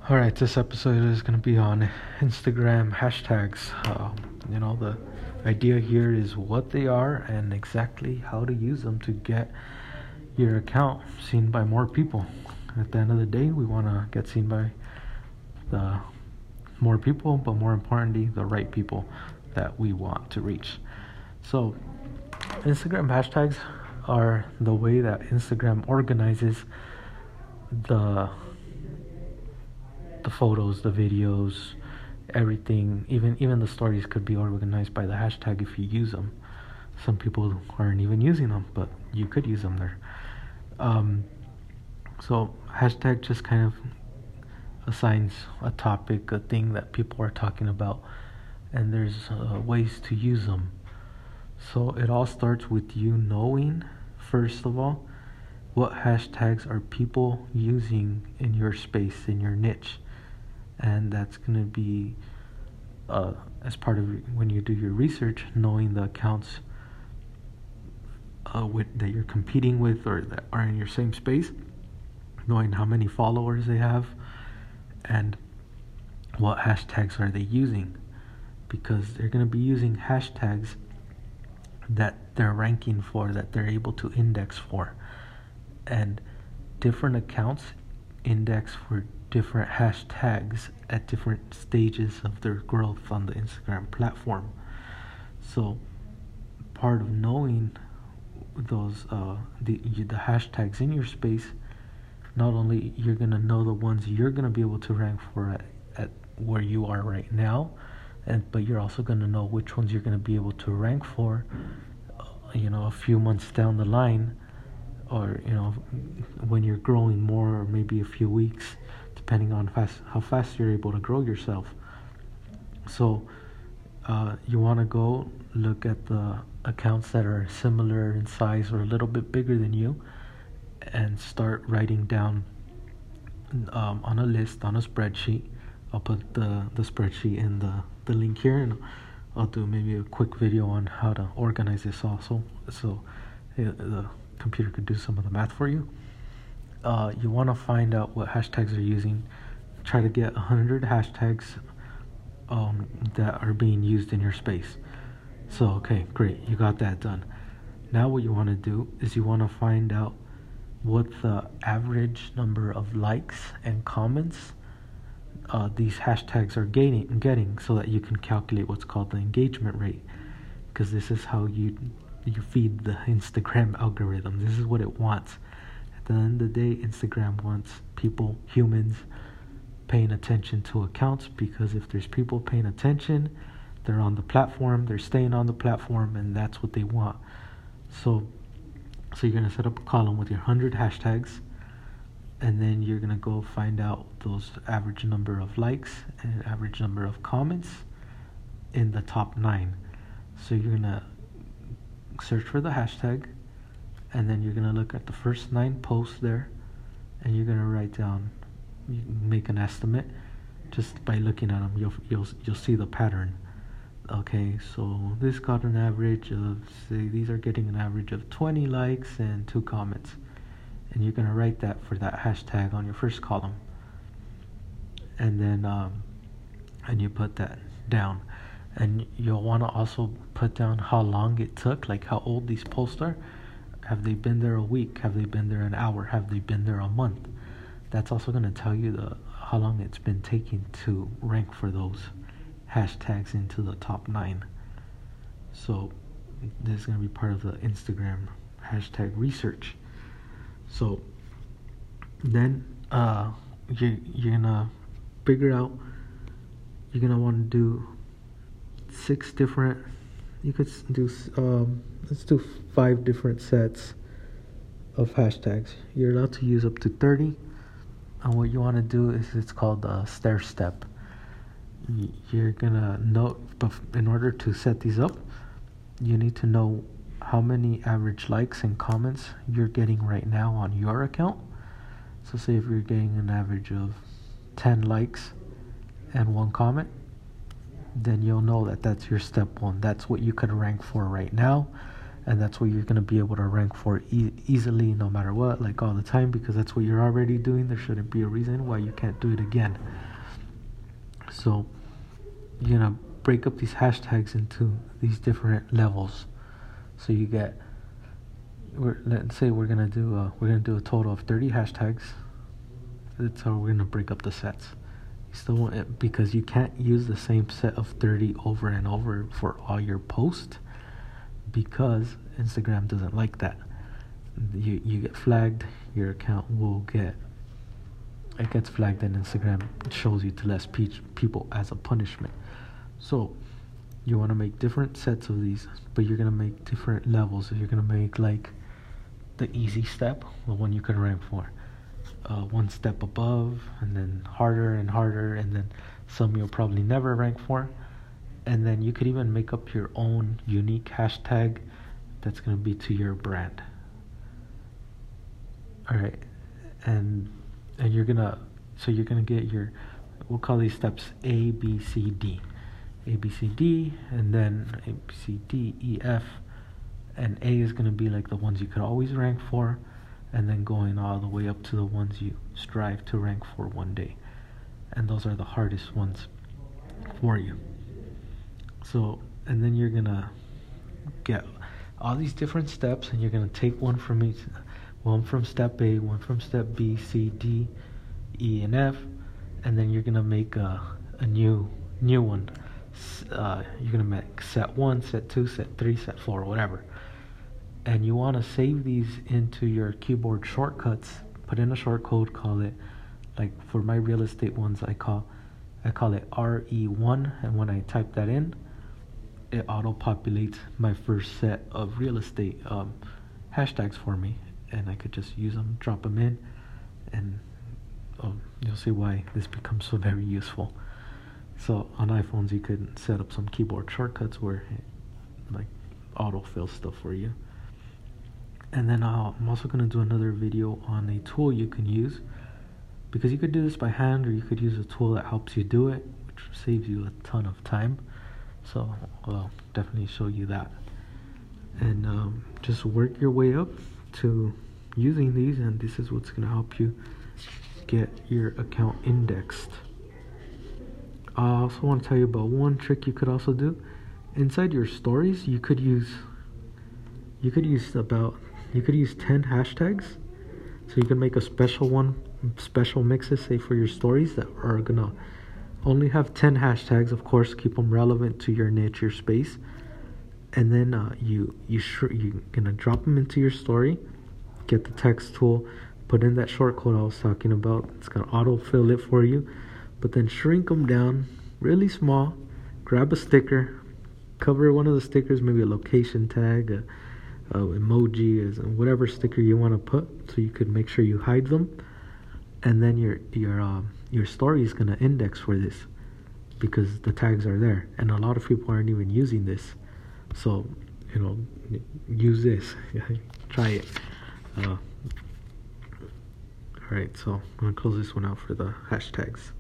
Alright, this episode is going to be on Instagram hashtags. The idea here is what they are and exactly how to use them to get your account seen by more people. At the end of the day, we want to get seen by the more people, but more importantly, the right people that we want to reach. So, Instagram hashtags are the way that Instagram organizes the photos, the videos, everything, even the stories could be organized by the hashtag if you use them. Some people aren't even using them, but you could use them there. So hashtag just kind of assigns a topic, a thing that people are talking about, and there's ways to use them. So it all starts with you knowing, first of all, what hashtags are people using in your space, in your niche. And that's going to be, as part of when you do your research, knowing the accounts that you're competing with or that are in your same space, knowing how many followers they have, and what hashtags are they using. Because they're going to be using hashtags that they're ranking for, that they're able to index for. And different accounts index for different hashtags at different stages of their growth on the Instagram platform. So part of knowing those the hashtags in your space, not only you're going to know the ones you're going to be able to rank for at where you are right now, but you're also going to know which ones you're going to be able to rank for a few months down the line, or when you're growing more, or maybe a few weeks, depending on how fast you're able to grow yourself. So you want to go look at the accounts that are similar in size or a little bit bigger than you, and start writing down on a list, on a spreadsheet. I'll put the spreadsheet in the link here, and I'll do maybe a quick video on how to organize this also, so the computer could do some of the math for you. You want to find out what hashtags they're using. Try to get 100 hashtags that are being used in your space. So, okay, great, you got that done. Now what you want to do is you want to find out what the average number of likes and comments these hashtags are getting, so that you can calculate what's called the engagement rate. Because this is how you feed the Instagram algorithm. This is what it wants. At the end of the day, Instagram wants people, humans, paying attention to accounts, because if there's people paying attention, they're on the platform, they're staying on the platform, and that's what they want. So you're going to set up a column with your 100 hashtags, and then you're going to go find out those average number of likes and average number of comments in the top 9. So you're going to search for the hashtag, and then you're going to look at the first 9 posts there, and you're going to write down, you make an estimate just by looking at them. You'll see the pattern. Okay, so this got an average of, say, these are getting an average of 20 likes and 2 comments, and you're going to write that for that hashtag on your first column, and then and you put that down. And you'll want to also put down how long it took, like how old these posts are. Have they been there a week? Have they been there an hour? Have they been there a month? That's also going to tell you how long it's been taking to rank for those hashtags into the top 9. So this is going to be part of the Instagram hashtag research. So then you're going to figure out, you're going to want to do 6 different, you could do let's do 5 different sets of hashtags. You're allowed to use up to 30, and what you want to do is, it's called a stair step. You're gonna know, but in order to set these up, you need to know how many average likes and comments you're getting right now on your account. So say if you're getting an average of 10 likes and 1 comment, then you'll know that that's your step 1. That's what you could rank for right now, and that's what you're going to be able to rank for easily, no matter what, like all the time, because that's what you're already doing. There shouldn't be a reason why you can't do it again. So you're going to break up these hashtags into these different levels. So you get, let's say we're gonna do a total of 30 hashtags. That's how we're gonna break up the sets. You still want it, because you can't use the same set of 30 over and over for all your posts, because Instagram doesn't like that. You get flagged, your account gets flagged, and Instagram shows you to less people as a punishment. So you want to make different sets of these, but you're going to make different levels. So you're going to make like the easy step, the one you can rank for, one step above, and then harder and harder, and then some you'll probably never rank for. And then you could even make up your own unique hashtag that's going to be to your brand. Alright, and you're going to get your, we'll call these steps A, B, C, D. A, B, C, D, and then A, B, C, D, E, F, and A is going to be like the ones you could always rank for, and then going all the way up to the ones you strive to rank for one day. And those are the hardest ones for you. So, and then you're going to get all these different steps, and you're going to take one from each, one from step A, one from step B, C, D, E, and F, and then you're going to make a new one. You're gonna make set 1, set 2, set 3, set 4, whatever, and you want to save these into your keyboard shortcuts. Put in a short code, call it, like for my real estate ones, I call it RE1, and when I type that in, it auto populates my first set of real estate hashtags for me, and I could just use them, drop them in, and you'll see why this becomes so very useful. So on iPhones, you could set up some keyboard shortcuts where it like autofill stuff for you. And then I'm also going to do another video on a tool you can use, because you could do this by hand, or you could use a tool that helps you do it, which saves you a ton of time. So I'll definitely show you that. And just work your way up to using these, and this is what's going to help you get your account indexed. I also want to tell you about one trick you could also do. Inside your stories, you could use 10 hashtags. So you can make a special mixes, say, for your stories that are gonna only have 10 hashtags. Of course, keep them relevant to your niche, your space. And then you're gonna drop them into your story. Get the text tool, put in that short code I was talking about. It's gonna autofill it for you. But then shrink them down really small. Grab a sticker, cover one of the stickers, maybe a location tag, a emoji, whatever sticker you want to put, so you could make sure you hide them. And then your story is gonna index for this, because the tags are there, and a lot of people aren't even using this. So use this. Try it. Alright, so I'm gonna close this one out for the hashtags.